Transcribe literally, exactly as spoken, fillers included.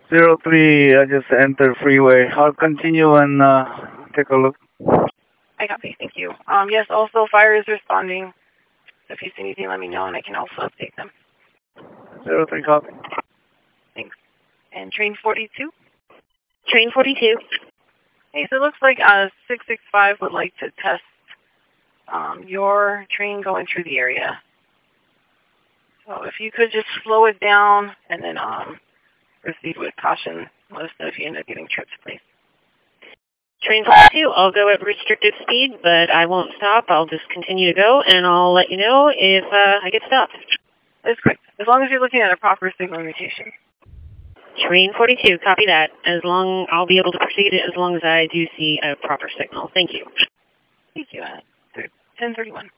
zero three, I just entered freeway. I'll continue and uh, take a look. I copy. Thank you. Um, yes, also fire is responding. If you see anything, let me know, and I can also update them. zero three, copy. Thanks. And train forty-two? Train forty-two. Hey, so it looks like uh, six six five would like to test um, your train going through the area. So if you could just slow it down and then um, proceed with caution, let us know if you end up getting tripped, please. Train forty-two, I'll go at restricted speed, but I won't stop. I'll just continue to go, and I'll let you know if uh, I get stopped. That's correct. As long as you're looking at a proper signal mutation. Train forty-two, copy that. As long, I'll be able to proceed as long as I do see a proper signal. Thank you. Thank you, uh, ten thirty-one.